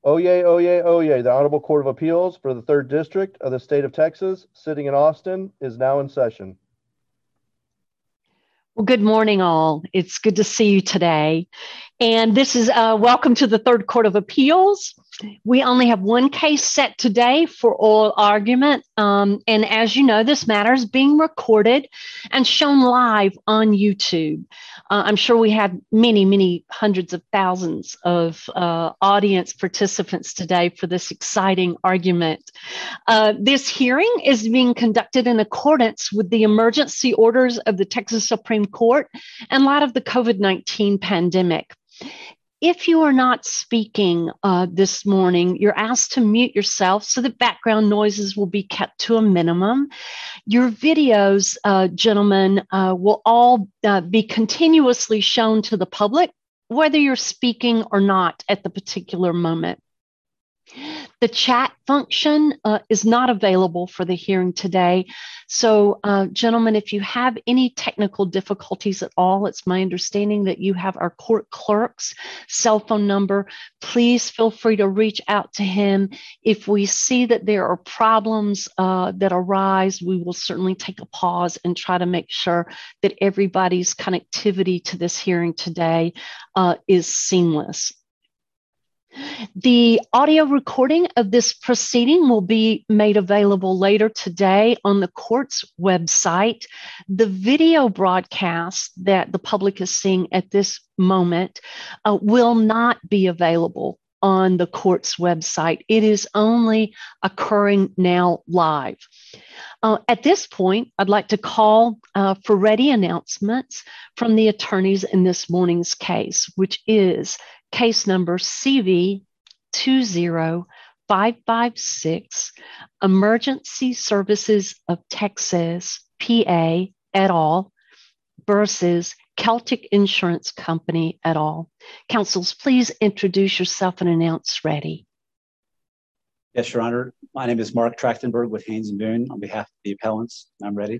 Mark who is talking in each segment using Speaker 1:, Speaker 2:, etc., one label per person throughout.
Speaker 1: Oyez, oyez, oyez. The Honorable Court of Appeals for the Third District of the State of Texas, sitting in Austin, is now in session.
Speaker 2: Well, good morning, all. It's good to see you today. And this is welcome to the Third Court of Appeals. We only have one case set today for oral argument. And as you know, this matter is being recorded and shown live on YouTube. I'm sure we had many hundreds of thousands of audience participants today for this exciting argument. This hearing is being conducted in accordance with the emergency orders of the Texas Supreme Court in light of the COVID-19 pandemic. If you are not speaking this morning, you're asked to mute yourself so that background noises will be kept to a minimum. Your videos, gentlemen, will all be continuously shown to the public, whether you're speaking or not at the particular moment. The chat function is not available for the hearing today. So, gentlemen, if you have any technical difficulties at all, it's my understanding that you have our court clerk's cell phone number. Please feel free to reach out to him. If we see that there are problems that arise, we will certainly take a pause and try to make sure that everybody's connectivity to this hearing today is seamless. The audio recording of this proceeding will be made available later today on the court's website. The video broadcast that the public is seeing at this moment will not be available on the court's website. It is only occurring now live. At this point, I'd like to call for ready announcements from the attorneys in this morning's case, which is case number CV 20556, Emergency Services of Texas, PA, et al. Versus Celtic Insurance Company, et al. Counsels, please introduce yourself and announce ready.
Speaker 3: Yes, Your Honor. My name is Mark Trachtenberg with Haynes & Boone on behalf of the appellants. I'm ready.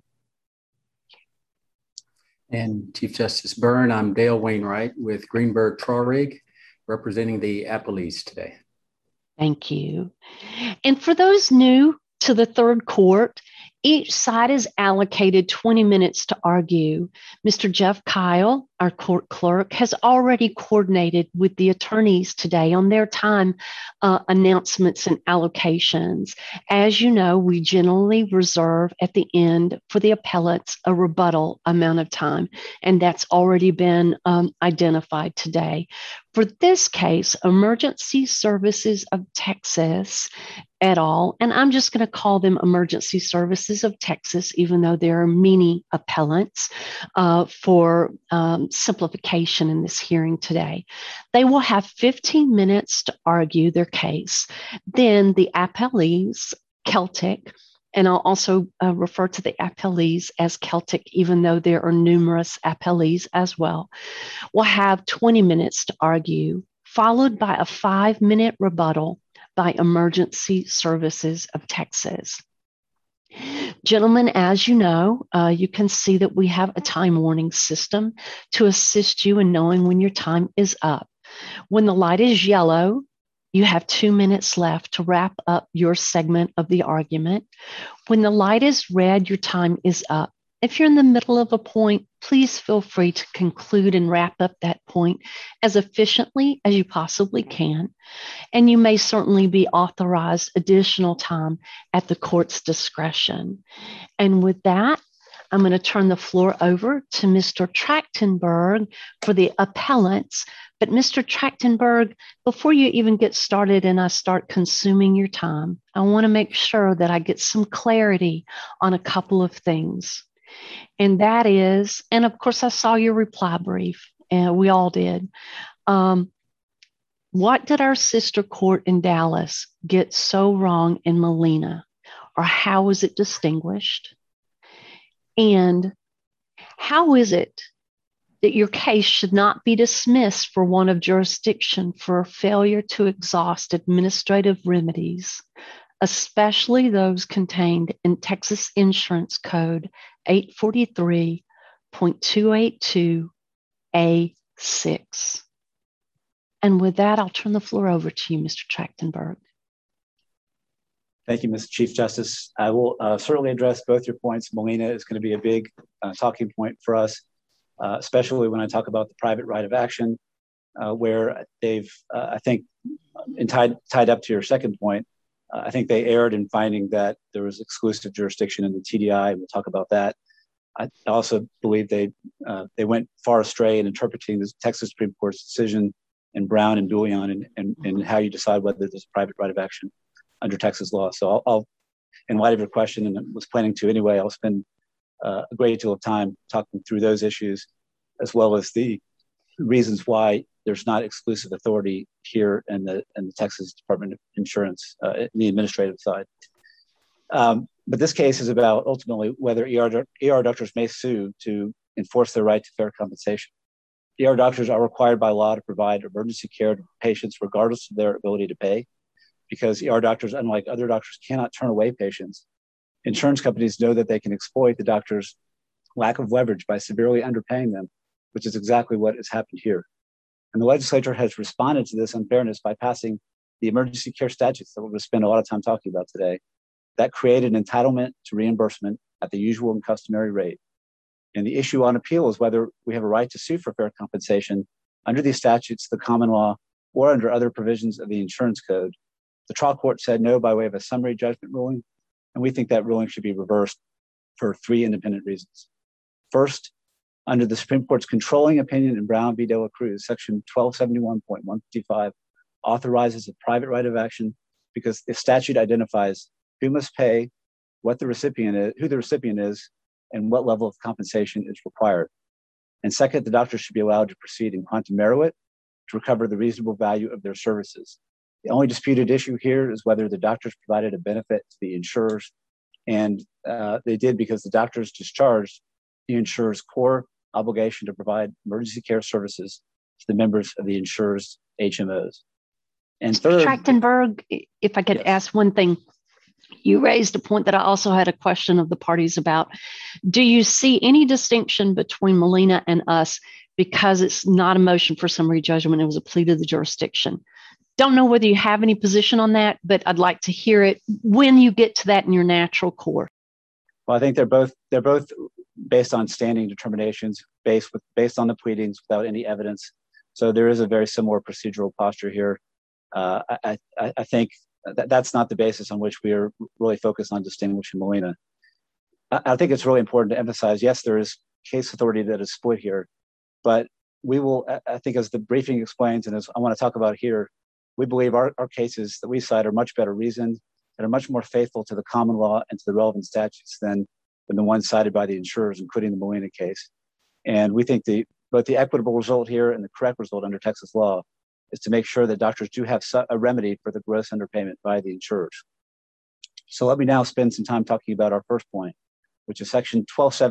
Speaker 4: And Chief Justice Byrne, I'm Dale Wainwright with Greenberg Traurig, representing the appellees today.
Speaker 2: Thank you. And for those new to the third court, each side is allocated 20 minutes to argue. Mr. Jeff Kyle, our court clerk, has already coordinated with the attorneys today on their time announcements and allocations. As you know, we generally reserve at the end for the appellates a rebuttal amount of time, and that's already been identified today. For this case, Emergency Services of Texas et al., and I'm just going to call them Emergency Services of Texas, even though there are many appellants for simplification in this hearing today. They will have 15 minutes to argue their case. Then the appellees, Celtic, and I'll also refer to the appellees as Celtic, even though there are numerous appellees as well, will have 20 minutes to argue, followed by a 5-minute rebuttal by Emergency Services of Texas. Gentlemen, as you know, you can see that we have a time warning system to assist you in knowing when your time is up. When the light is yellow, you have 2 minutes left to wrap up your segment of the argument. When the light is red, your time is up. If you're in the middle of a point, please feel free to conclude and wrap up that point as efficiently as you possibly can. And you may certainly be authorized additional time at the court's discretion. And with that, I'm going to turn the floor over to Mr. Trachtenberg for the appellants. But Mr. Trachtenberg, before you even get started and I start consuming your time, I want to make sure that I get some clarity on a couple of things. And that is, and of course I saw your reply brief, and we all did. What did our sister court in Dallas get so wrong in Molina, or how was it distinguished? And how is it that your case should not be dismissed for want of jurisdiction for a failure to exhaust administrative remedies, especially those contained in Texas Insurance Code 843.282A6? And with that, I'll turn the floor over to you, Mr. Trachtenberg.
Speaker 3: Thank you, Mr. Chief Justice. I will certainly address both your points. Molina is going to be a big talking point for us, especially when I talk about the private right of action, where they've, I think, tied up to your second point, I think they erred in finding that there was exclusive jurisdiction in the TDI. We'll talk about that. I also believe they went far astray in interpreting the Texas Supreme Court's decision in Brown and Bullion and how you decide whether there's a private right of action under Texas law. So I'll, in light of your question, and I was planning to anyway, I'll spend a great deal of time talking through those issues, as well as the reasons why there's not exclusive authority here in the Texas Department of Insurance, in the administrative side. But this case is about ultimately whether ER doctors may sue to enforce their right to fair compensation. ER doctors are required by law to provide emergency care to patients regardless of their ability to pay, because ER doctors, unlike other doctors, cannot turn away patients. Insurance companies know that they can exploit the doctor's lack of leverage by severely underpaying them, which is exactly what has happened here. And the legislature has responded to this unfairness by passing the emergency care statutes that we're going to spend a lot of time talking about today, that created an entitlement to reimbursement at the usual and customary rate. And the issue on appeal is whether we have a right to sue for fair compensation under these statutes, the common law, or under other provisions of the insurance code. The trial court said no by way of a summary judgment ruling, and we think that ruling should be reversed for three independent reasons. First, under the Supreme Court's controlling opinion in Brown v. De La Cruz, section 1271.155 authorizes a private right of action because the statute identifies who must pay, what the recipient is, who the recipient is, and what level of compensation is required. And second, the doctors should be allowed to proceed in quantum meruit to recover the reasonable value of their services. The only disputed issue here is whether the doctors provided a benefit to the insurers, and they did because the doctors discharged the insurer's core obligation to provide emergency care services to the members of the insurer's HMOs. And third,
Speaker 2: Trachtenberg, if I could ask one thing. You raised a point that I also had a question of the parties about. Do you see any distinction between Molina and us because it's not a motion for summary judgment, it was a plea to the jurisdiction? Don't know whether you have any position on that, but I'd like to hear it when you get to that in your natural course.
Speaker 3: Well, I think they're both based on standing determinations, based on the pleadings without any evidence. So there is a very similar procedural posture here. I think that's not the basis on which we are really focused on distinguishing Molina. I think it's really important to emphasize, yes, there is case authority that is split here, but we will, I think as the briefing explains, and as I want to talk about here, we believe our cases that we cite are much better reasoned and are much more faithful to the common law and to the relevant statutes than the ones cited by the insurers, including the Molina case. And we think both the equitable result here and the correct result under Texas law is to make sure that doctors do have a remedy for the gross underpayment by the insurers. So let me now spend some time talking about our first point, which is section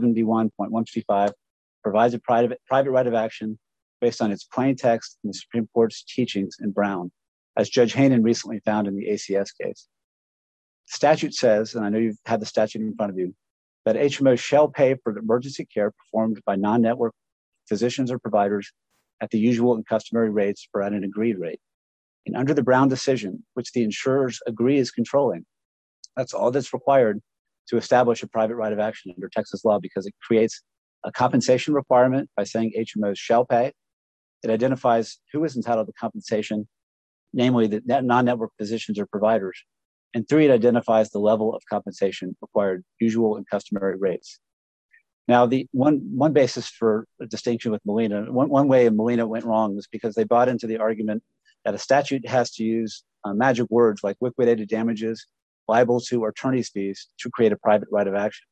Speaker 3: 1271.155 provides a private right of action based on its plain text and the Supreme Court's teachings in Brown, as Judge Hainan recently found in the ACS case. The statute says, and I know you've had the statute in front of you, that HMOs shall pay for emergency care performed by non-network physicians or providers at the usual and customary rates or at an agreed rate. And under the Brown decision, which the insurers agree is controlling, that's all that's required to establish a private right of action under Texas law, because it creates a compensation requirement by saying HMOs shall pay. It identifies who is entitled to compensation, namely the non-network physicians or providers. And three, it identifies the level of compensation required, usual and customary rates. Now, the one basis for a distinction with Molina, one way Molina went wrong was because they bought into the argument that a statute has to use magic words like liquidated damages, liable to, or attorney's fees to create a private right of action.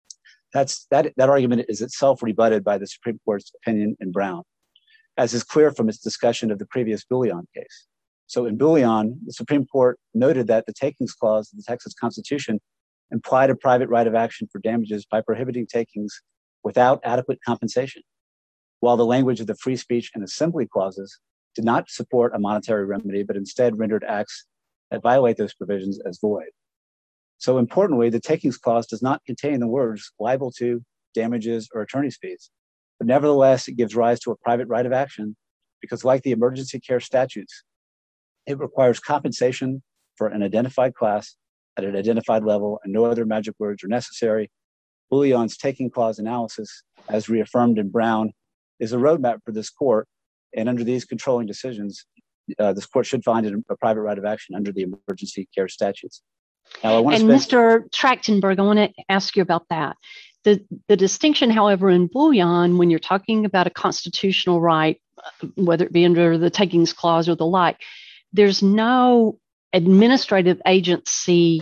Speaker 3: That argument is itself rebutted by the Supreme Court's opinion in Brown, as is clear from its discussion of the previous Bullion case. So in Bullion, the Supreme Court noted that the takings clause of the Texas Constitution implied a private right of action for damages by prohibiting takings without adequate compensation, while the language of the free speech and assembly clauses did not support a monetary remedy, but instead rendered acts that violate those provisions as void. So importantly, the takings clause does not contain the words liable to, damages, or attorney's fees, but nevertheless, it gives rise to a private right of action because like the emergency care statutes, it requires compensation for an identified class at an identified level, and no other magic words are necessary. Bouillon's taking clause analysis, as reaffirmed in Brown, is a roadmap for this court, and under these controlling decisions, this court should find it a private right of action under the emergency care statutes. Now, I want to
Speaker 2: Mr. Trachtenberg, I want to ask you about that. The distinction, however, in Bouillon, when you're talking about a constitutional right, whether it be under the takings clause or the like, there's no administrative agency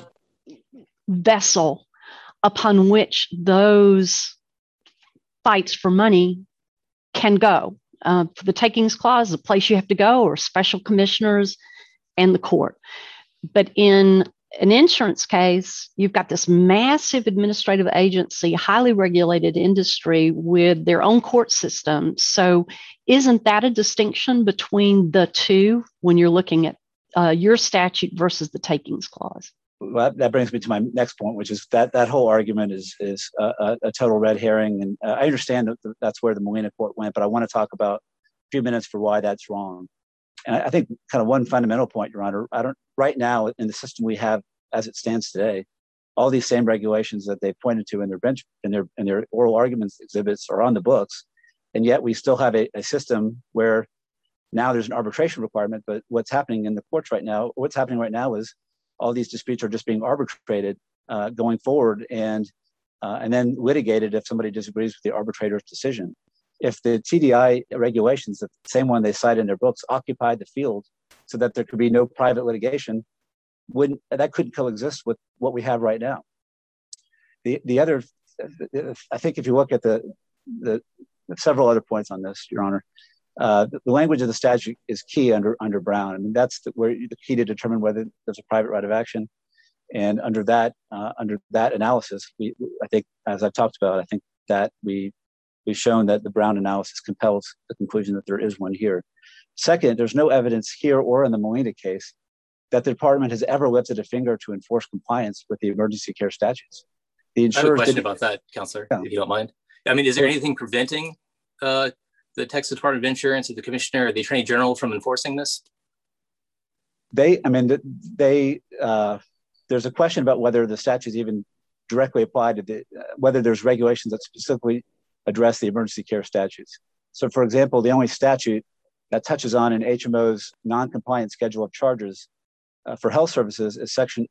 Speaker 2: vessel upon which those fights for money can go. For the takings clause, the place you have to go are special commissioners and the court. But in an insurance case, you've got this massive administrative agency, highly regulated industry with their own court system. So isn't that a distinction between the two when you're looking at your statute versus the takings clause?
Speaker 3: Well, that brings me to my next point, which is that whole argument is a total red herring. And I understand that that's where the Molina court went, but I want to talk about a few minutes for why that's wrong. And I think kind of one fundamental point, Your Honor, right now in the system we have as it stands today, all these same regulations that they pointed to in their bench in their oral arguments exhibits are on the books, and yet we still have a system where now there's an arbitration requirement. But what's happening in the courts right now, is all these disputes are just being arbitrated going forward, and then litigated if somebody disagrees with the arbitrator's decision. If the TDI regulations, the same one they cite in their books, occupied the field so that there could be no private litigation, that couldn't coexist with what we have right now. The other, I think, if you look at the several other points on this, Your Honor, the language of the statute is key under Brown. I mean, that's where the key to determine whether there's a private right of action. And under that analysis, I think, as I've talked about, I think that we've shown that the Brown analysis compels the conclusion that there is one here. Second, there's no evidence here or in the Molina case that the department has ever lifted a finger to enforce compliance with the emergency care statutes.
Speaker 5: I have a question about that, Counselor, if you don't mind. I mean, is there anything preventing the Texas Department of Insurance or the Commissioner or the Attorney General from enforcing this?
Speaker 3: There's a question about whether the statutes even directly apply to whether there's regulations that specifically address the emergency care statutes. So, for example, the only statute that touches on an HMO's non-compliant schedule of charges for health services is Section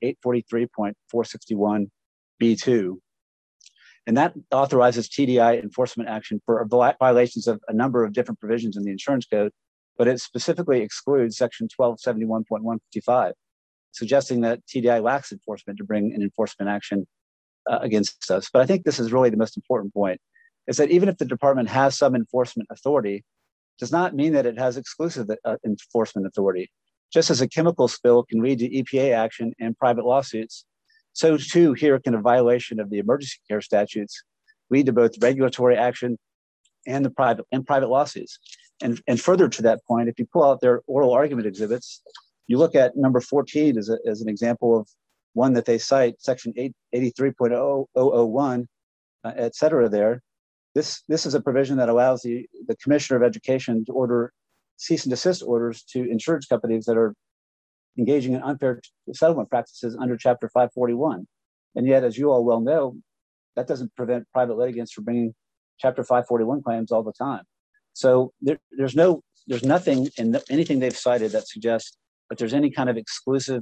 Speaker 3: 843.461B2. And that authorizes TDI enforcement action for violations of a number of different provisions in the insurance code, but it specifically excludes Section 1271.155, suggesting that TDI lacks enforcement to bring an enforcement action against us. But I think this is really the most important point, is that even if the department has some enforcement authority, does not mean that it has exclusive enforcement authority. Just as a chemical spill can lead to EPA action and private lawsuits, so too here can a violation of the emergency care statutes lead to both regulatory action and private lawsuits. And further to that point, if you pull out their oral argument exhibits, you look at number 14 as an example of one that they cite, Section 83.001, et cetera there. This is a provision that allows the Commissioner of Education to order cease and desist orders to insurance companies that are engaging in unfair settlement practices under Chapter 541. And yet, as you all well know, that doesn't prevent private litigants from bringing Chapter 541 claims all the time. So there's nothing in anything they've cited that suggests that there's any kind of exclusive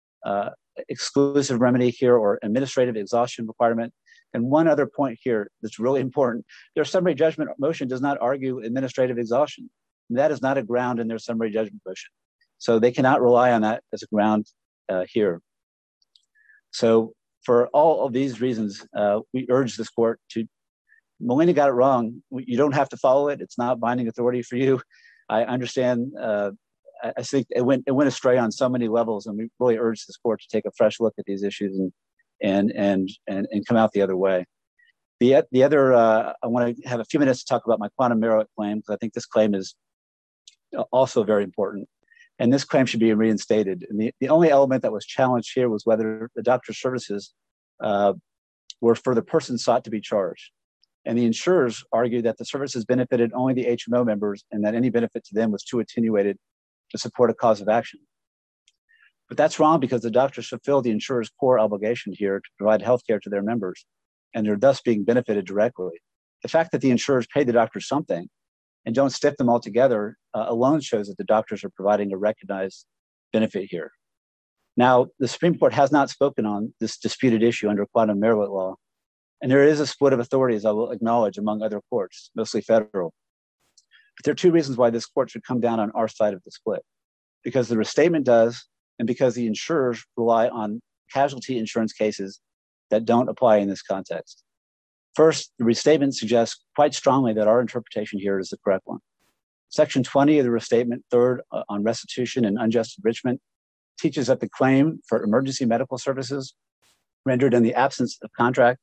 Speaker 3: remedy here or administrative exhaustion requirement. And one other point here that's really important: their summary judgment motion does not argue administrative exhaustion. And that is not a ground in their summary judgment motion. So they cannot rely on that as a ground here. So for all of these reasons, we urge this court to, Molina got it wrong. You don't have to follow it. It's not binding authority for you. I understand. I think it went astray on so many levels, and we really urge this court to take a fresh look at these issues and come out the other way. The other, I want to have a few minutes to talk about my quantum merit claim, because I think this claim is also very important. And this claim should be reinstated. And the only element that was challenged here was whether the doctor's services were for the person sought to be charged. And the insurers argued that the services benefited only the HMO members and that any benefit to them was too attenuated to support a cause of action. But that's wrong because the doctors fulfill the insurer's core obligation here to provide healthcare to their members, and they're thus being benefited directly. The fact that the insurers pay the doctors something and don't stiff them all together alone shows that the doctors are providing a recognized benefit here. Now, the Supreme Court has not spoken on this disputed issue under quantum merit law, and there is a split of authorities I will acknowledge among other courts, mostly federal. But there are two reasons why this court should come down on our side of the split. Because the restatement does, and because the insurers rely on casualty insurance cases that don't apply in this context. First, the restatement suggests quite strongly that our interpretation here is the correct one. Section 20 of the restatement, third on restitution and unjust enrichment, teaches that the claim for emergency medical services rendered in the absence of contract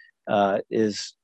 Speaker 3: is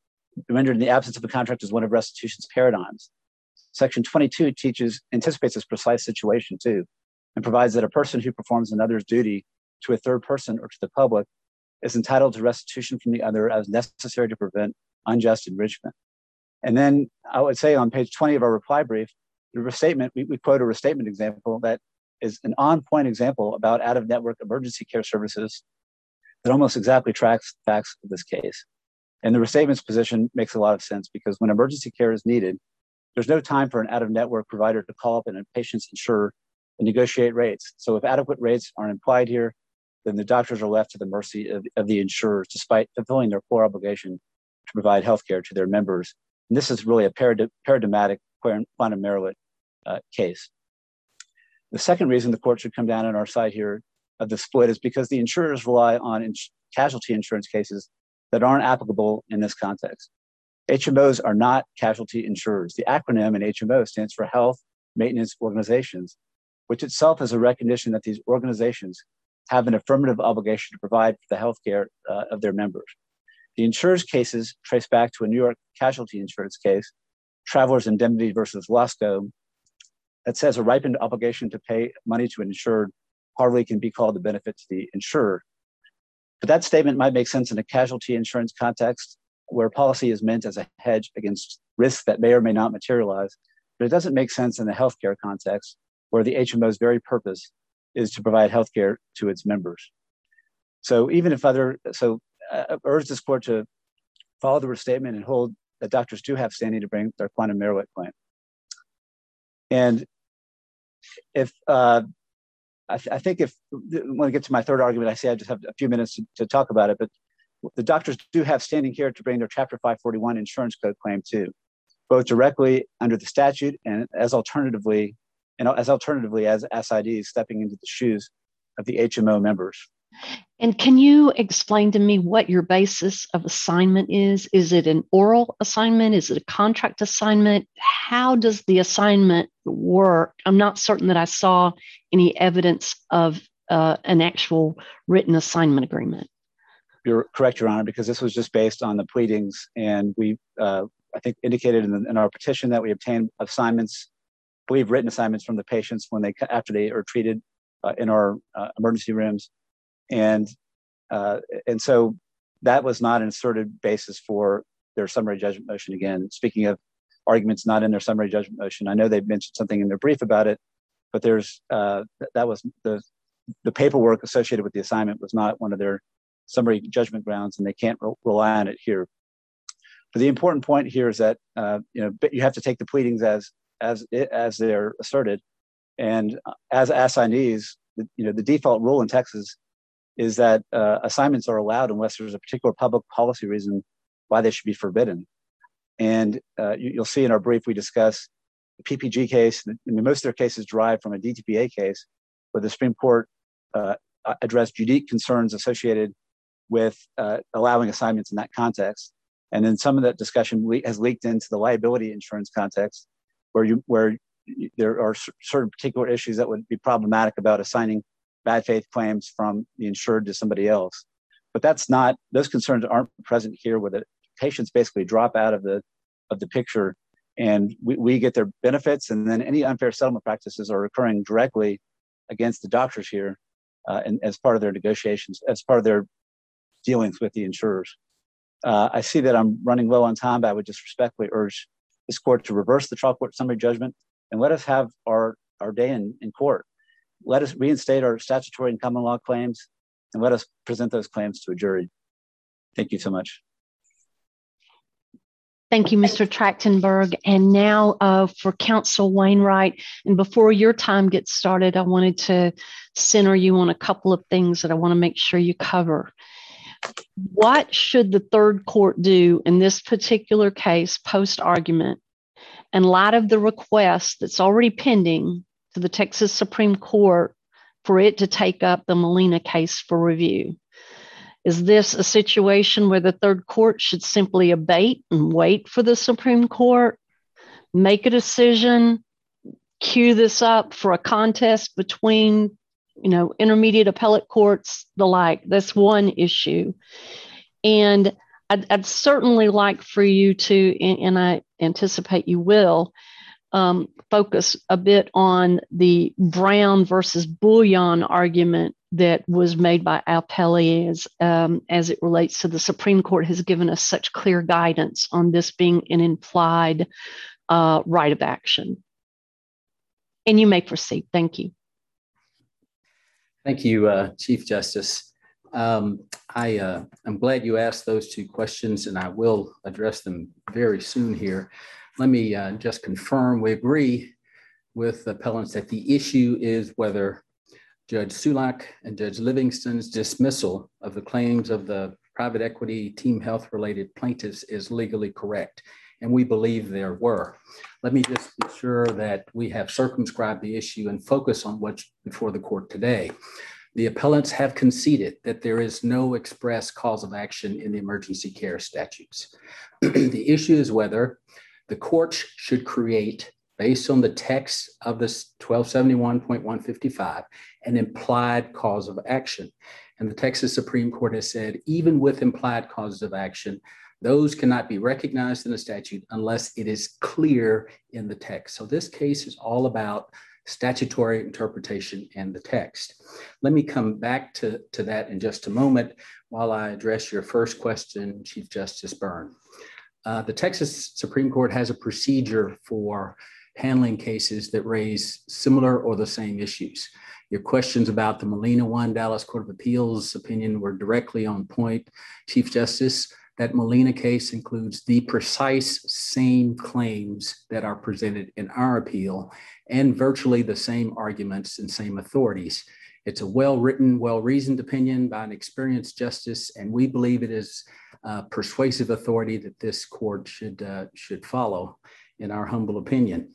Speaker 3: one of restitution's paradigms. Section 22 anticipates this precise situation too, and provides that a person who performs another's duty to a third person or to the public is entitled to restitution from the other as necessary to prevent unjust enrichment. And then I would say on page 20 of our reply brief, the restatement, we quote a restatement example that is an on-point example about out-of-network emergency care services that almost exactly tracks the facts of this case. And the restatement's position makes a lot of sense because when emergency care is needed, there's no time for an out-of-network provider to call up a patient's insurer and negotiate rates. So if adequate rates aren't implied here, then the doctors are left to the mercy of the insurers, despite fulfilling their core obligation to provide healthcare to their members. And this is really a paradigmatic quantum merit case. The second reason the court should come down on our side here of the split is because the insurers rely on casualty insurance cases that aren't applicable in this context. HMOs are not casualty insurers. The acronym in HMO stands for Health Maintenance Organizations, which itself is a recognition that these organizations have an affirmative obligation to provide for the healthcare of their members. The insurers' cases trace back to a New York casualty insurance case, Travelers Indemnity versus Lasco, that says a ripened obligation to pay money to an insured hardly can be called a benefit to the insurer. But that statement might make sense in a casualty insurance context where policy is meant as a hedge against risks that may or may not materialize, but it doesn't make sense in the healthcare context where the HMO's very purpose is to provide healthcare to its members. So even if urge this court to follow the restatement and hold that doctors do have standing to bring their quantum merit claim. And if I think if when I get to my third argument, I say I just have a few minutes to talk about it, but the doctors do have standing here to bring their Chapter 541 insurance code claim too, both directly under the statute and as alternatively as SIDs stepping into the shoes of the HMO members.
Speaker 2: And can you explain to me what your basis of assignment is? Is it an oral assignment? Is it a contract assignment? How does the assignment work? I'm not certain that I saw any evidence of an actual written assignment agreement.
Speaker 3: You're correct, Your Honor, because this was just based on the pleadings, and we, I think, indicated in our petition that we obtained assignments, I believe written assignments from the patients after they are treated in our emergency rooms. And so that was not an asserted basis for their summary judgment motion. Again, speaking of arguments not in their summary judgment motion, I know they've mentioned something in their brief about it, but there's that was the paperwork associated with the assignment was not one of their summary judgment grounds, and they can't rely on it here. But the important point here is that you have to take the pleadings as they're asserted, and as assignees, the default rule in Texas is that assignments are allowed unless there's a particular public policy reason why they should be forbidden. And you'll see in our brief, we discuss the PPG case. Most of their cases derive from a DTPA case where the Supreme Court addressed unique concerns associated with allowing assignments in that context. And then some of that discussion has leaked into the liability insurance context where there are certain particular issues that would be problematic about assigning bad faith claims from the insured to somebody else. But those concerns aren't present here, where the patients basically drop out of the picture, and we get their benefits, and then any unfair settlement practices are occurring directly against the doctors here, and as part of their negotiations, as part of their dealings with the insurers. I see that I'm running low on time, but I would just respectfully urge this court to reverse the trial court summary judgment and let us have our day in court. Let us reinstate our statutory and common law claims and let us present those claims to a jury. Thank you so much.
Speaker 2: Thank you, Mr. Trachtenberg. And now for Counsel Wainwright, and before your time gets started, I wanted to center you on a couple of things that I want to make sure you cover. What should the third court do in this particular case post-argument in light of the request that's already pending to the Texas Supreme Court for it to take up the Molina case for review? Is this a situation where the third court should simply abate and wait for the Supreme Court, make a decision, cue this up for a contest between, intermediate appellate courts, the like? That's one issue. And I'd certainly like for you to, and I anticipate you will, focus a bit on the Brown versus Bullion argument that was made by appellees as it relates to the Supreme Court has given us such clear guidance on this being an implied right of action. And you may proceed. Thank you.
Speaker 4: Thank you, Chief Justice. I'm glad you asked those two questions, and I will address them very soon here. Let me just confirm we agree with the appellants that the issue is whether Judge Sulak and Judge Livingston's dismissal of the claims of the private equity team health related plaintiffs is legally correct. And we believe there were. Let me just ensure that we have circumscribed the issue and focus on what's before the court today. The appellants have conceded that there is no express cause of action in the emergency care statutes. The issue is whether the court should create, based on the text of this 1271.155, an implied cause of action. And the Texas Supreme Court has said, even with implied causes of action, those cannot be recognized in the statute unless it is clear in the text. So this case is all about statutory interpretation and the text. Let me come back to that in just a moment while I address your first question, Chief Justice Byrne. The Texas Supreme Court has a procedure for handling cases that raise similar or the same issues. Your questions about the Molina 1 Dallas Court of Appeals opinion were directly on point, Chief Justice. That Molina case includes the precise same claims that are presented in our appeal and virtually the same arguments and same authorities. It's a well-written, well-reasoned opinion by an experienced justice, and we believe it is persuasive authority that this court should follow, in our humble opinion.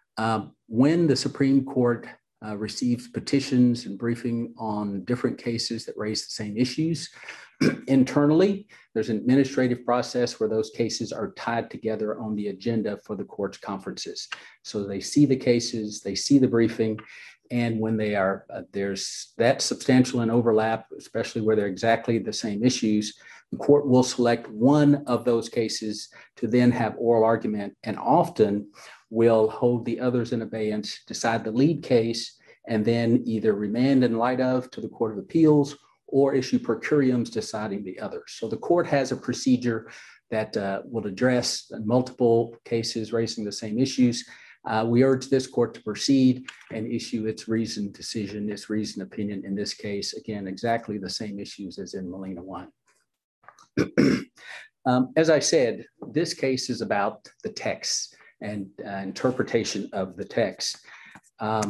Speaker 4: When the Supreme Court receives petitions and briefing on different cases that raise the same issues, internally, there's an administrative process where those cases are tied together on the agenda for the court's conferences. So they see the cases, they see the briefing, and when they are, there's that substantial an overlap, especially where they're exactly the same issues, the court will select one of those cases to then have oral argument, and often will hold the others in abeyance, decide the lead case, and then either remand in light of to the Court of Appeals or issue per curiams deciding the others. So the court has a procedure that will address multiple cases raising the same issues. We urge this court to proceed and issue its reasoned decision, its reasoned opinion in this case. Again, exactly the same issues as in Molina 1. As I said, this case is about the text and interpretation of the text. I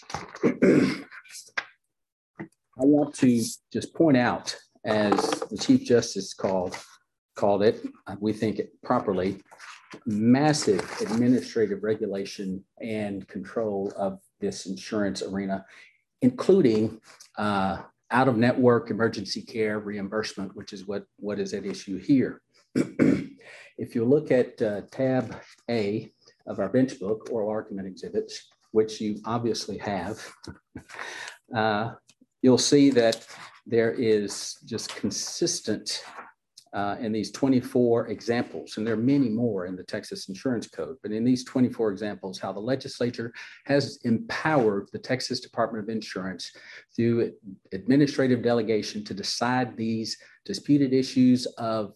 Speaker 4: want to just point out, as the Chief Justice called it, we think it properly, massive administrative regulation and control of this insurance arena, including out-of-network emergency care reimbursement, which is what is at issue here. If you look at tab A of our bench book, oral argument exhibits, which you obviously have, you'll see that there is just consistent in these 24 examples, and there are many more in the Texas Insurance Code, but in these 24 examples, how the legislature has empowered the Texas Department of Insurance through administrative delegation to decide these disputed issues of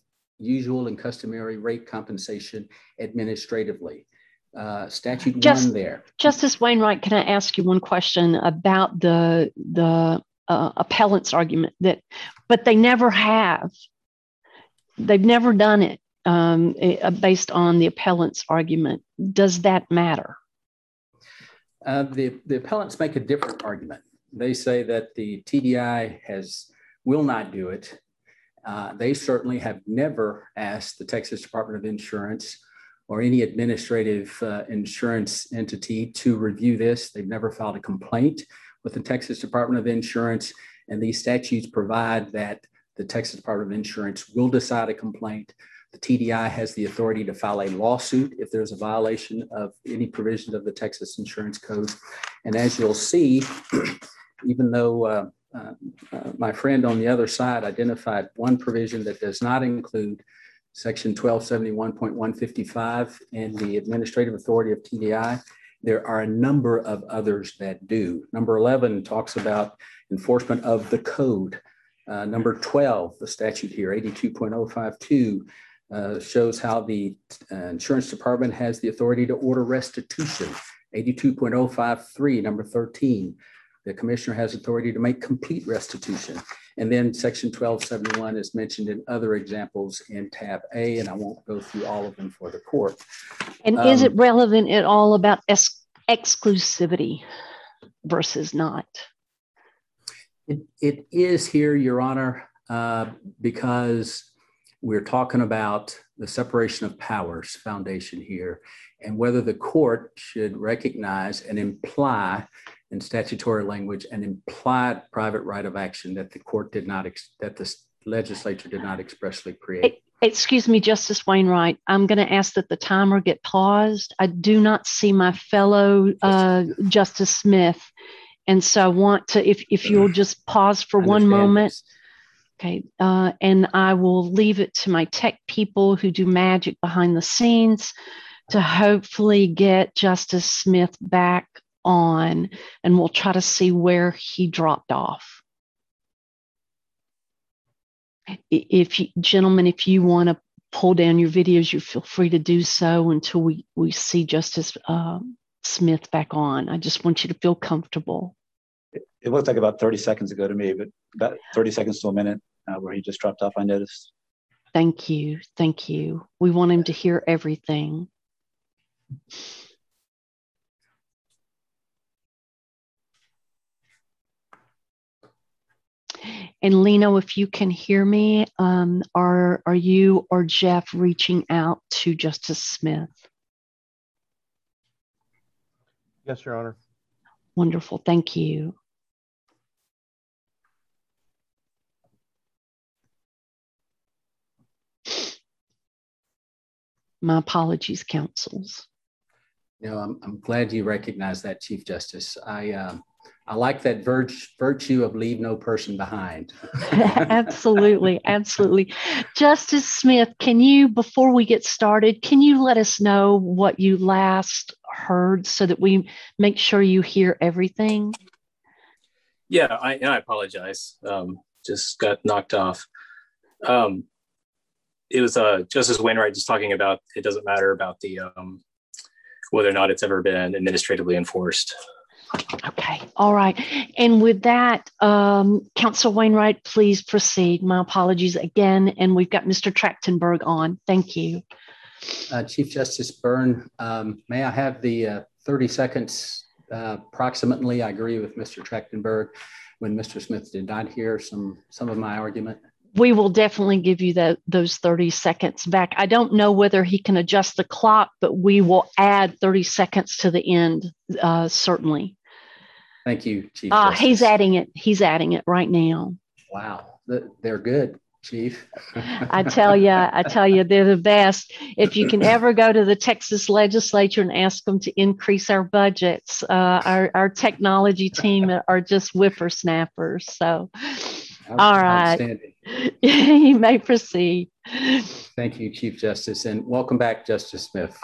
Speaker 4: usual and customary rate compensation administratively. Statute
Speaker 2: Just,
Speaker 4: 1 there.
Speaker 2: Justice Wainwright, can I ask you one question about the appellant's argument but they never have. They've never done it based on the appellant's argument. Does that matter?
Speaker 4: The appellants make a different argument. They say that the TDI will not do it. They certainly have never asked the Texas Department of Insurance or any administrative insurance entity to review this. They've never filed a complaint with the Texas Department of Insurance, and these statutes provide that the Texas Department of Insurance will decide a complaint. The TDI has the authority to file a lawsuit if there's a violation of any provisions of the Texas Insurance Code. And as you'll see, even though my friend on the other side identified one provision that does not include Section 1271.155 and the administrative authority of TDI, there are a number of others that do. Number 11 talks about enforcement of the code. Number 12, the statute here, 82.052, shows how the insurance department has the authority to order restitution. 82.053, number 13, the commissioner has authority to make complete restitution. And then section 1271 is mentioned in other examples in tab A, and I won't go through all of them for the court.
Speaker 2: And is it relevant at all about exclusivity versus not?
Speaker 4: It is here, Your Honor, because we're talking about the separation of powers foundation here, and whether the court should recognize and imply in statutory language an implied private right of action that the court did not, that the legislature did not expressly create.
Speaker 2: Excuse me, Justice Wainwright, I'm going to ask that the timer get paused. I do not see my fellow Justice Smith. And so I want to, if you'll just pause for one moment.
Speaker 4: This.
Speaker 2: Okay, and I will leave it to my tech people who do magic behind the scenes to hopefully get Justice Smith back on, and we'll try to see where he dropped off. If you, gentlemen, if you want to pull down your videos, you feel free to do so until we see Justice Smith back on. I just want you to feel comfortable.
Speaker 3: It looked like about 30 seconds ago to me, but about 30 seconds to a minute where he just dropped off, I noticed.
Speaker 2: Thank you. Thank you. We want him to hear everything. And Lino, if you can hear me, are you or Jeff reaching out to Justice Smith?
Speaker 1: Yes, Your Honor.
Speaker 2: Wonderful. Thank you. My apologies, counsels.
Speaker 4: No, I'm glad you recognize that, Chief Justice. I like that virtue of leave no person behind.
Speaker 2: Absolutely, absolutely. Justice Smith, can you, before we get started, can you let us know what you last heard so that we make sure you hear everything?
Speaker 5: Yeah, I apologize. Just got knocked off. It was Justice Wainwright just talking about it doesn't matter about the whether or not it's ever been administratively enforced.
Speaker 2: Okay, all right. And with that, Counsel Wainwright, please proceed. My apologies again. And we've got Mr. Trachtenberg on. Thank you.
Speaker 4: Chief Justice Byrne, may I have the 30 seconds approximately? I agree with Mr. Trachtenberg when Mr. Smith did not hear some of my argument.
Speaker 2: We will definitely give you those 30 seconds back. I don't know whether he can adjust the clock, but we will add 30 seconds to the end, certainly.
Speaker 4: Thank you, Chief Justice.
Speaker 2: He's adding it. He's adding it right now.
Speaker 4: Wow, they're good, Chief.
Speaker 2: I tell you, they're the best. If you can ever go to the Texas legislature and ask them to increase our budgets, our technology team are just whippersnappers. So, all right. You may proceed.
Speaker 4: Thank you, Chief Justice, and welcome back, Justice Smith.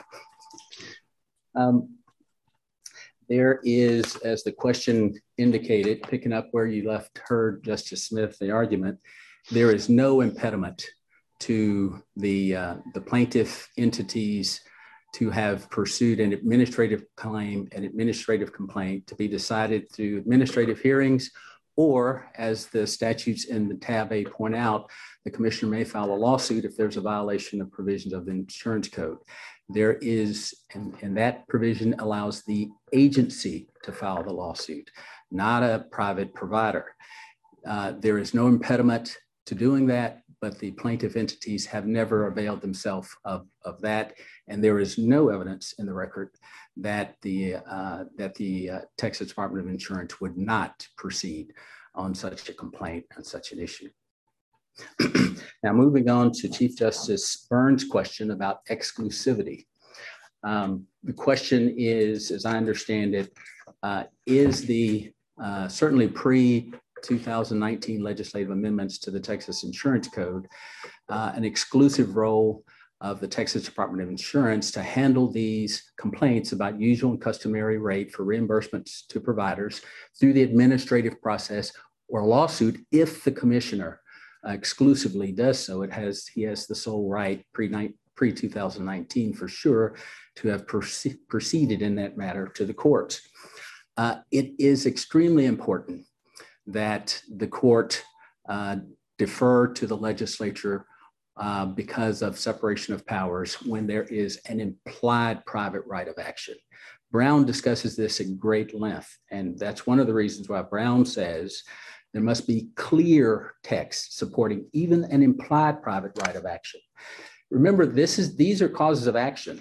Speaker 4: There is, as the question indicated, picking up where you heard Justice Smith, the argument, there is no impediment to the plaintiff entities to have pursued an administrative claim, an administrative complaint to be decided through administrative hearings, or as the statutes in the tab A point out, the commissioner may file a lawsuit if there's a violation of provisions of the insurance code. There is, and that provision allows the agency to file the lawsuit, not a private provider. There is no impediment to doing that, but the plaintiff entities have never availed themselves of that. And there is no evidence in the record that the Texas Department of Insurance would not proceed on such a complaint and such an issue. Now, moving on to Chief Justice Burns' question about exclusivity. The question is, as I understand it, is the certainly pre-2019 legislative amendments to the Texas Insurance Code an exclusive role of the Texas Department of Insurance to handle these complaints about usual and customary rate for reimbursements to providers through the administrative process or lawsuit if the commissioner exclusively does so. He has the sole right pre-2019 for sure to have proceeded in that matter to the courts. It is extremely important that the court defer to the legislature because of separation of powers when there is an implied private right of action. Brown discusses this in great length, and that's one of the reasons why Brown says there must be clear text supporting even an implied private right of action. Remember, these are causes of action,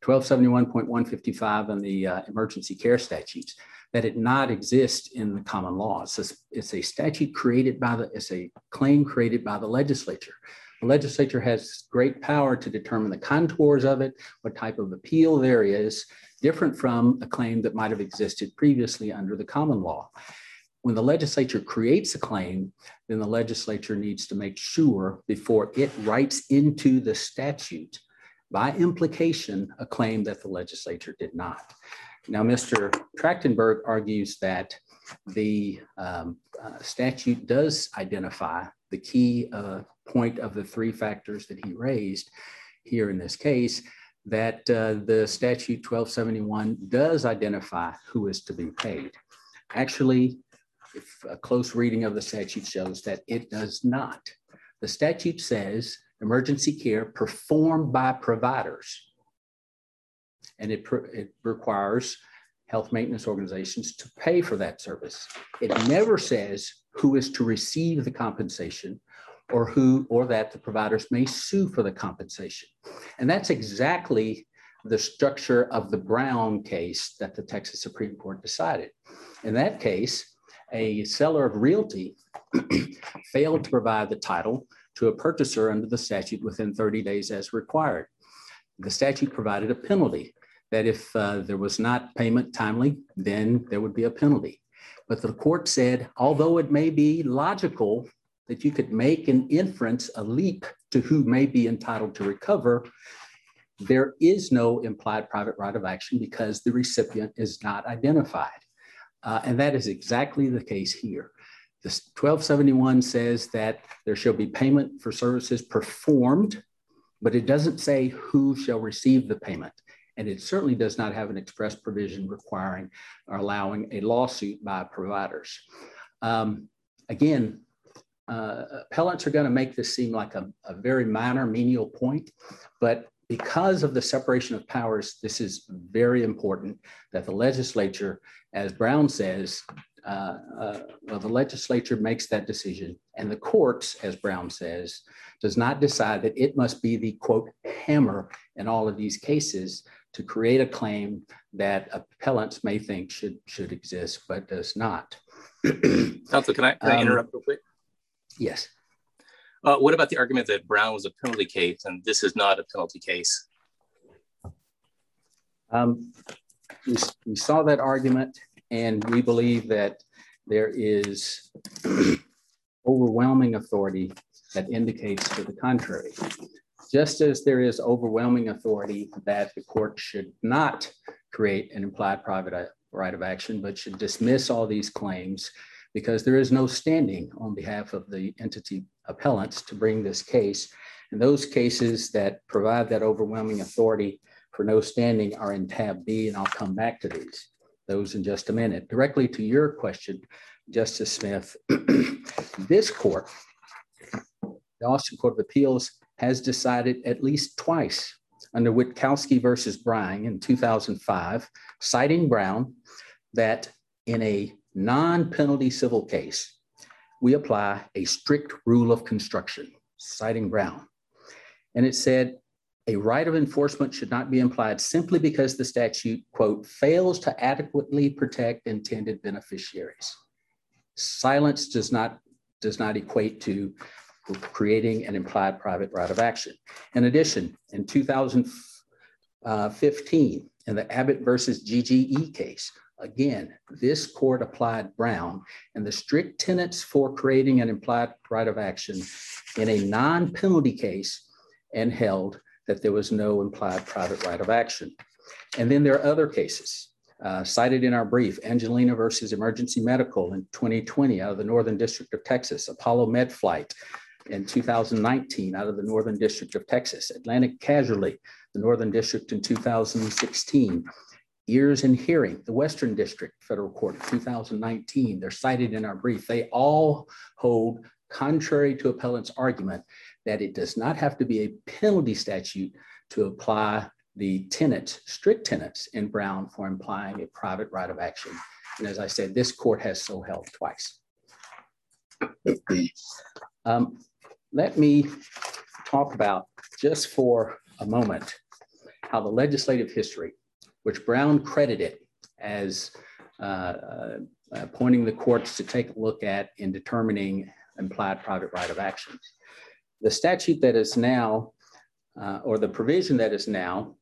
Speaker 4: 1271.155 and the emergency care statutes, that it not exist in the common law. It's a statute created it's a claim created by the legislature. The legislature has great power to determine the contours of it, what type of appeal there is, different from a claim that might have existed previously under the common law. When the legislature creates a claim, then the legislature needs to make sure before it writes into the statute, by implication, a claim that the legislature did not. Now, Mr. Trachtenberg argues that the statute does identify the key point of the three factors that he raised here in this case, that the statute 1271 does identify who is to be paid. Actually, if a close reading of the statute shows that it does not. The statute says emergency care performed by providers, and it requires health maintenance organizations to pay for that service. It never says who is to receive the compensation or that the providers may sue for the compensation. And that's exactly the structure of the Brown case that the Texas Supreme Court decided. In that case, a seller of realty failed to provide the title to a purchaser under the statute within 30 days as required. The statute provided a penalty that if there was not payment timely, then there would be a penalty. But the court said, although it may be logical that you could make an inference, a leap to who may be entitled to recover, there is no implied private right of action because the recipient is not identified. And that is exactly the case here. The 1271 says that there shall be payment for services performed, but it doesn't say who shall receive the payment. And it certainly does not have an express provision requiring or allowing a lawsuit by providers. Again, appellants are going to make this seem like a very minor menial point, but because of the separation of powers, this is very important that the legislature, as Brown says, the legislature makes that decision, and the courts, as Brown says, does not decide that it must be the, quote, hammer in all of these cases to create a claim that appellants may think should exist, but does not.
Speaker 5: Counsel, can I interrupt real quick?
Speaker 4: Yes.
Speaker 5: What about the argument that Brown was a penalty case and this is not a penalty case?
Speaker 4: We saw that argument, and we believe that there is overwhelming authority that indicates to the contrary. Just as there is overwhelming authority that the court should not create an implied private right of action, but should dismiss all these claims because there is no standing on behalf of the entity appellants to bring this case. And those cases that provide that overwhelming authority for no standing are in tab B, and I'll come back to those in just a minute. Directly to your question, Justice Smith, this court, the Austin Court of Appeals, has decided at least twice under Witkowski versus Bryan in 2005, citing Brown, that in a non-penalty civil case, we apply a strict rule of construction, citing Brown. And it said, a right of enforcement should not be implied simply because the statute, quote, fails to adequately protect intended beneficiaries. Silence does not equate to creating an implied private right of action. In addition, in 2015, in the Abbott versus GGE case, again, this court applied Brown and the strict tenets for creating an implied right of action in a non-penalty case and held that there was no implied private right of action. And then there are other cases cited in our brief: Angelina versus Emergency Medical in 2020 out of the Northern District of Texas, Apollo MedFlight in 2019 out of the Northern District of Texas, Atlantic Casualty, the Northern District in 2016, Ears and Hearing, the Western District Federal Court in 2019. They're cited in our brief. They all hold, contrary to appellant's argument, that it does not have to be a penalty statute to apply the tenets, strict tenets in Brown for implying a private right of action. And as I said, this court has so held twice. Let me talk about, just for a moment, how the legislative history, which Brown credited as pointing the courts to take a look at in determining implied private right of action. The statute that is now, or the provision that is now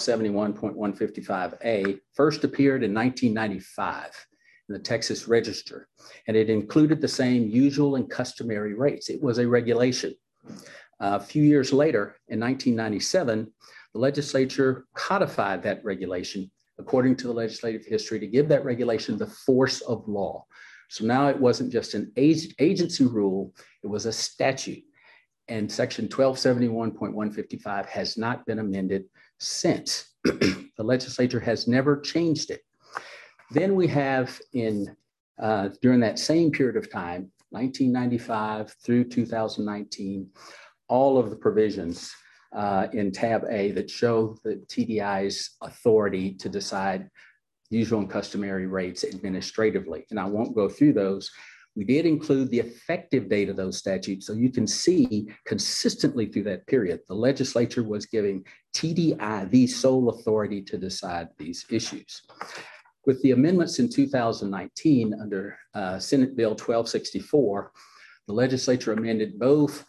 Speaker 4: 1271.155A, first appeared in 1995 in the Texas Register, and it included the same usual and customary rates. It was a regulation. A few years later, in 1997, the legislature codified that regulation according to the legislative history to give that regulation the force of law. So now it wasn't just an agency rule, it was a statute. And section 1271.155 has not been amended since. The legislature has never changed it. Then we have during that same period of time, 1995 through 2019, all of the provisions in tab A that show the TDI's authority to decide usual and customary rates administratively. And I won't go through those. We did include the effective date of those statutes, so you can see consistently through that period, the legislature was giving TDI the sole authority to decide these issues. With the amendments in 2019 under Senate Bill 1264, the legislature amended both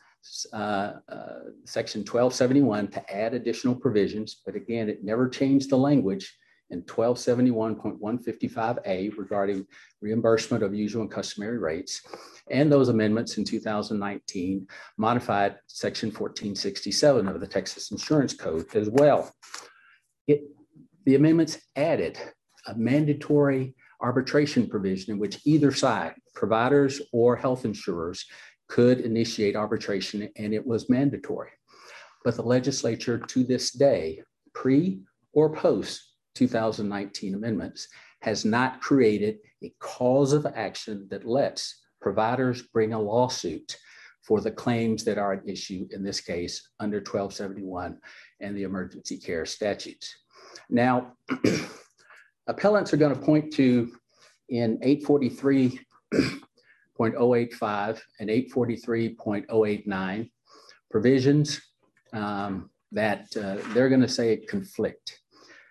Speaker 4: Section 1271 to add additional provisions, but again, it never changed the language in 1271.155A regarding reimbursement of usual and customary rates. And those amendments in 2019 modified Section 1467 of the Texas Insurance Code as well. The amendments added a mandatory arbitration provision in which either side, providers or health insurers, could initiate arbitration, and it was mandatory. But the legislature to this day, pre or post 2019 amendments, has not created a cause of action that lets providers bring a lawsuit for the claims that are at issue, in this case, under 1271 and the emergency care statutes. Now, appellants are going to point to in 843.085 and 843.089 provisions that they're going to say conflict.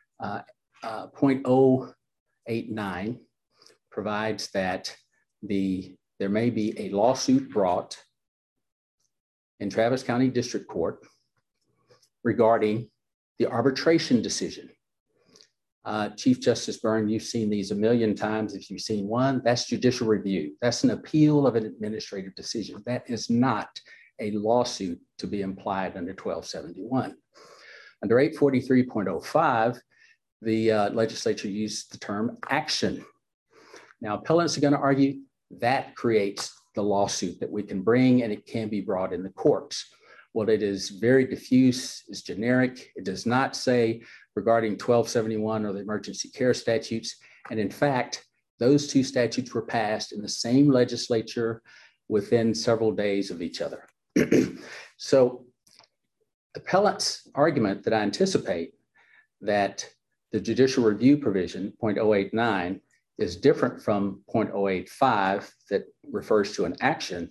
Speaker 4: 0.089 provides that there may be a lawsuit brought in Travis County District Court regarding the arbitration decision. Chief Justice Byrne, you've seen these a million times. If you've seen one, that's judicial review. That's an appeal of an administrative decision. That is not a lawsuit to be implied under 1271. Under 843.05, the legislature used the term action. Now, appellants are going to argue that creates the lawsuit that we can bring, and it can be brought in the courts. Well, it is very diffuse, it's generic. It does not say regarding 1271 or the emergency care statutes. And in fact, those two statutes were passed in the same legislature within several days of each other. So appellant's argument that I anticipate that the judicial review provision, 0.089, is different from 0.085 that refers to an action,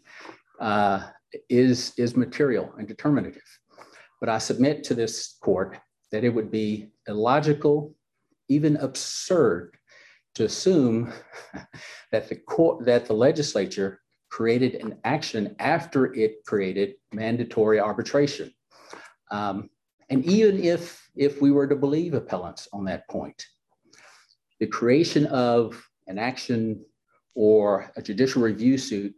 Speaker 4: is material and determinative. But I submit to this court that it would be illogical, even absurd, to assume that the legislature created an action after it created mandatory arbitration. And even if we were to believe appellants on that point, the creation of an action or a judicial review suit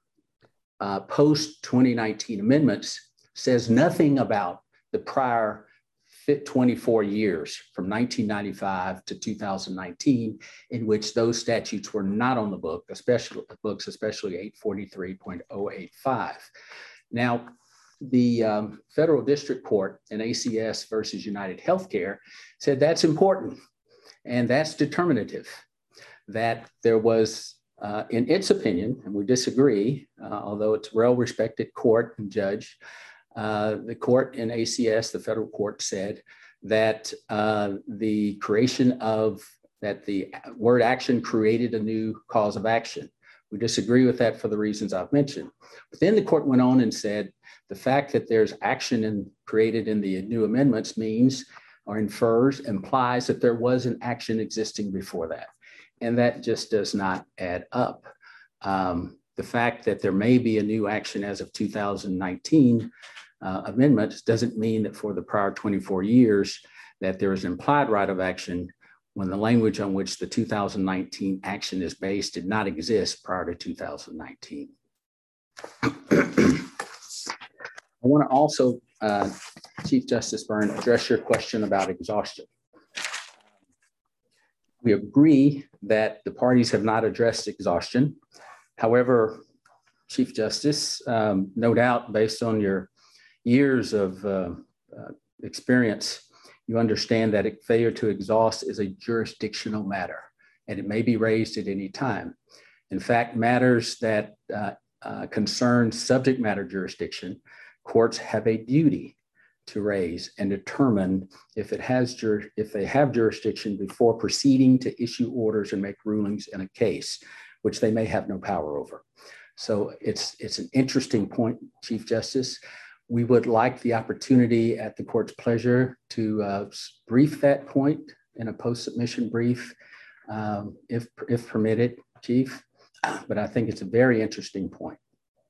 Speaker 4: post 2019 amendments says nothing about the prior 24 years from 1995 to 2019, in which those statutes were not on the books, especially 843.085. Now, the federal district court in ACS versus United Healthcare said that's important and that's determinative, that there was, in its opinion, and we disagree, although it's a well-respected court and judge, the court in ACS, the federal court, said that the creation of, that the word action created a new cause of action. We disagree with that for the reasons I've mentioned. But then the court went on and said the fact that there's action created in the new amendments means or implies that there was an action existing before that. And that just does not add up. The fact that there may be a new action as of 2019 amendments doesn't mean that for the prior 24 years that there is an implied right of action when the language on which the 2019 action is based did not exist prior to 2019. I want to also, Chief Justice Byrne, address your question about exhaustion. We agree that the parties have not addressed exhaustion. However, Chief Justice, no doubt based on your years of experience, you understand that a failure to exhaust is a jurisdictional matter, and it may be raised at any time. In fact, matters that concern subject matter jurisdiction, courts have a duty to raise and determine if they have jurisdiction before proceeding to issue orders and make rulings in a case, which they may have no power over. So it's an interesting point, Chief Justice. We would like the opportunity at the court's pleasure to brief that point in a post-submission brief, if permitted, Chief. But I think it's a very interesting point.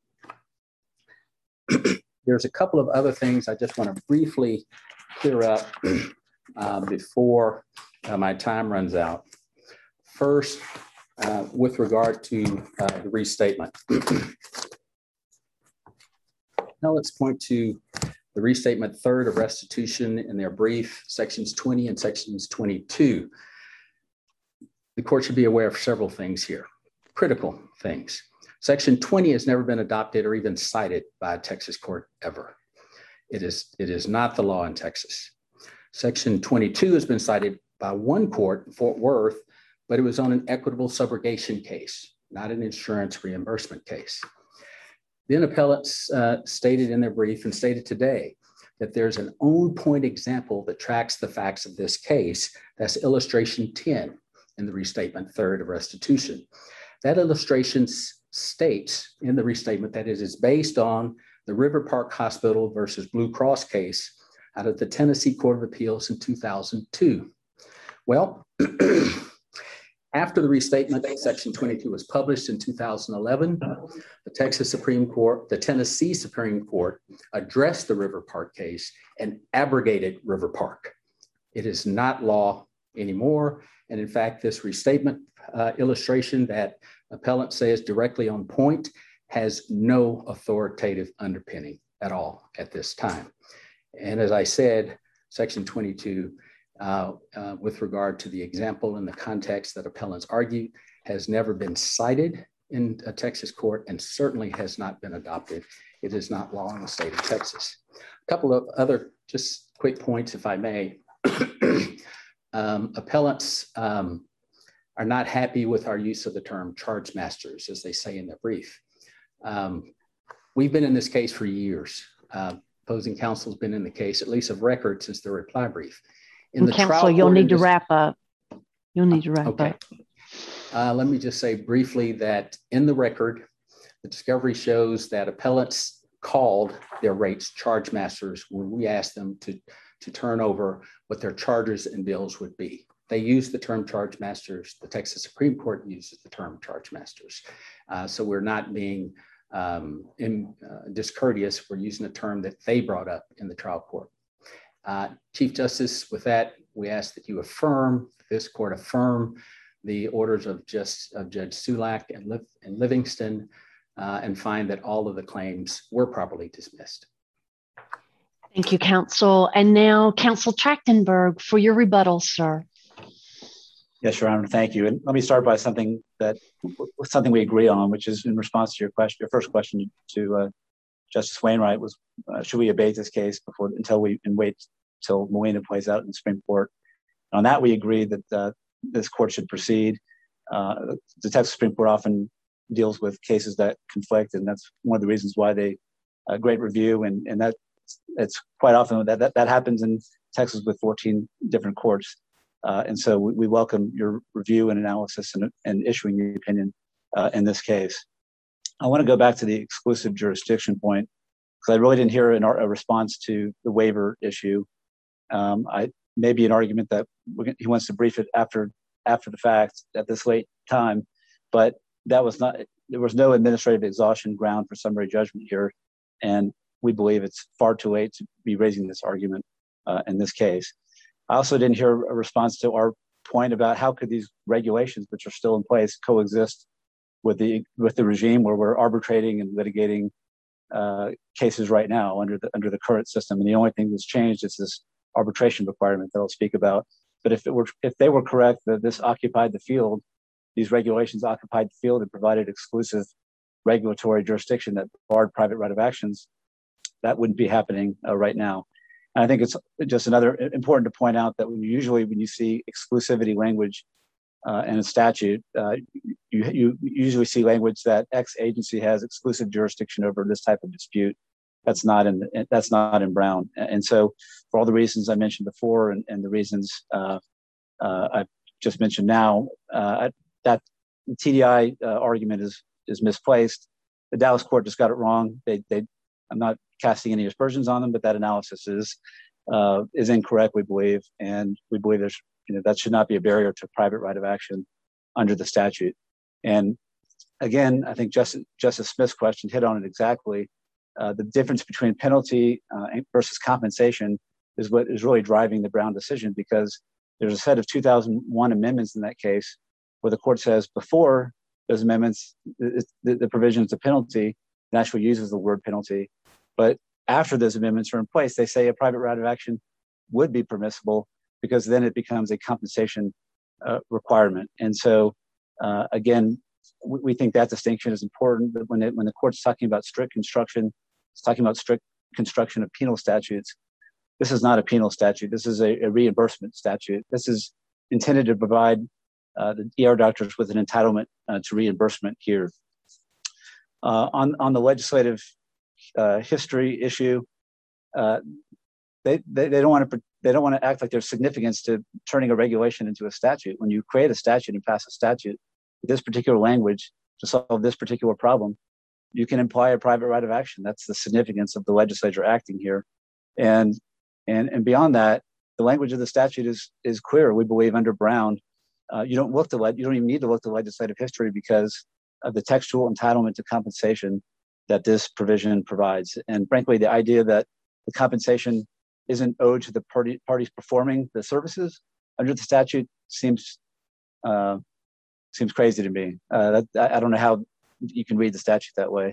Speaker 4: There's a couple of other things I just want to briefly clear up before my time runs out. First, with regard to the restatement. Now let's point to the restatement third of restitution in their brief, sections 20 and sections 22. The court should be aware of several things here, critical things. Section 20 has never been adopted or even cited by a Texas court ever. It is not the law in Texas. Section 22 has been cited by one court in Fort Worth, but it was on an equitable subrogation case, not an insurance reimbursement case. Then appellants stated in their brief and stated today that there's an on-point example that tracks the facts of this case. That's illustration 10 in the restatement third of restitution. That illustration states in the restatement that it is based on the River Park Hospital versus Blue Cross case out of the Tennessee Court of Appeals in 2002. Well, after the restatement, section 22 was published in 2011, the Tennessee Supreme Court addressed the River Park case and abrogated River Park. It is not law anymore. And in fact, this restatement illustration that appellant says directly on point has no authoritative underpinning at all at this time. And as I said, section 22, with regard to the example in the context that appellants argued, has never been cited in a Texas court and certainly has not been adopted. It is not law in the state of Texas. A couple of other just quick points, if I may. Appellants are not happy with our use of the term charge masters, as they say in the brief. We've been in this case for years. Opposing counsel has been in the case, at least of record, since the reply brief. In the
Speaker 2: counsel, you'll need to wrap up. You'll need to wrap up.
Speaker 4: Let me just say briefly that in the record, the discovery shows that appellants called their rates charge masters when we asked them to turn over what their charges and bills would be. They use the term charge masters. The Texas Supreme Court uses the term charge masters. So we're not being discourteous. We're using a term that they brought up in the trial court. Chief Justice, with that, we ask that you affirm, this court affirm the orders of Judge Sulak and Livingston and find that all of the claims were properly dismissed.
Speaker 2: Thank you, counsel. And now, Counsel Trachtenberg, for your rebuttal, sir.
Speaker 3: Yes, Your Honor, thank you. And let me start by something we agree on, which is in response to your first question to Justice Wainwright was, should we abate this case wait till Molina plays out in the Supreme Court? On that, we agree that this court should proceed. The Texas Supreme Court often deals with cases that conflict, and that's one of the reasons why they great review, and that it's quite often that happens in Texas with 14 different courts. And so we welcome your review and analysis and issuing your opinion in this case. I want to go back to the exclusive jurisdiction point, because I really didn't hear a response to the waiver issue. Maybe an argument that he wants to brief it after the fact at this late time, but there was no administrative exhaustion ground for summary judgment here, and we believe it's far too late to be raising this argument in this case. I also didn't hear a response to our point about how could these regulations, which are still in place, coexist with the regime where we're arbitrating and litigating cases right now under the current system. And the only thing that's changed is this arbitration requirement that I'll speak about. But if they were correct that this occupied the field, these regulations occupied the field and provided exclusive regulatory jurisdiction that barred private right of actions, that wouldn't be happening right now. And I think it's just another important to point out that when you see exclusivity language in a statute, you usually see language that X agency has exclusive jurisdiction over this type of dispute. That's not in Brown. And so, for all the reasons I mentioned before and the reasons I've just mentioned now, that TDI argument is misplaced. The Dallas court just got it wrong. I'm not casting any aspersions on them, but that analysis is incorrect, we believe, and we believe that should not be a barrier to private right of action under the statute. And again, I think Justice Smith's question hit on it exactly. The difference between penalty versus compensation is what is really driving the Brown decision, because there's a set of 2001 amendments in that case where the court says before those amendments, the provisions of penalty, it actually uses the word penalty. But after those amendments are in place, they say a private right of action would be permissible because then it becomes a compensation requirement. And so, again, we think that distinction is important. That when the court's talking about strict construction, it's talking about strict construction of penal statutes. This is not a penal statute. This is a reimbursement statute. This is intended to provide the ER doctors with an entitlement to reimbursement here. On the legislative history issue, they don't want to act like there's significance to turning a regulation into a statute. When you create a statute and pass a statute with this particular language to solve this particular problem, you can imply a private right of action. That's the significance of the legislature acting here. And beyond that, the language of the statute is clear. We believe under Brown, you don't even need to look to legislative history because of the textual entitlement to compensation that this provision provides. And frankly, the idea that the compensation isn't owed to the parties performing the services under the statute seems crazy to me. I don't know how you can read the statute that way.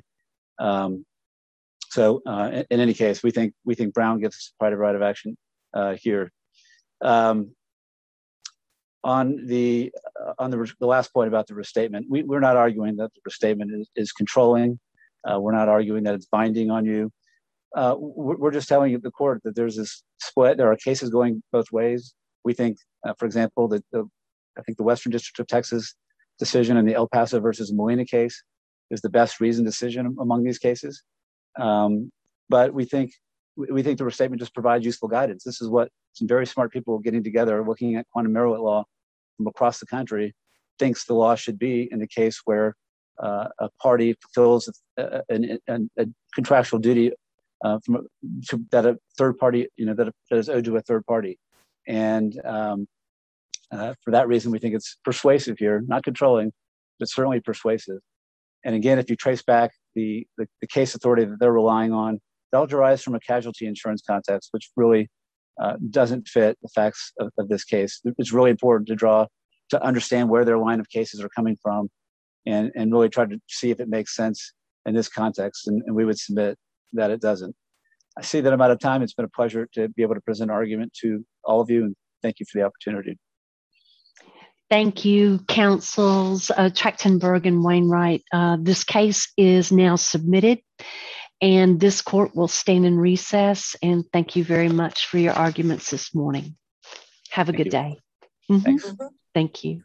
Speaker 3: So in any case, we think Brown gives us private right of action here. On the last point about the restatement, we're not arguing that the restatement is controlling. We're not arguing that it's binding on you. We're just telling the court that there's this split. There are cases going both ways. We think, for example, that I think the Western District of Texas decision in the El Paso versus Molina case is the best reasoned decision among these cases. But we think the restatement just provides useful guidance. This is what some very smart people getting together, looking at quantum merit law from across the country, thinks the law should be in the case where a party fulfills a contractual duty that a third party, that is owed to a third party. And for that reason, we think it's persuasive here, not controlling, but certainly persuasive. And again, if you trace back the case authority that they're relying on, they'll derive from a casualty insurance context, which really doesn't fit the facts of this case. It's really important to understand where their line of cases are coming from and really try to see if it makes sense in this context. And we would submit that it doesn't. I see that I'm out of time. It's been a pleasure to be able to present an argument to all of you, and thank you for the opportunity.
Speaker 2: Thank you, counsels Trachtenberg and Wainwright. This case is now submitted, and this court will stand in recess. And thank you very much for your arguments this morning. Have a good day.
Speaker 3: Thanks.
Speaker 2: Thank you.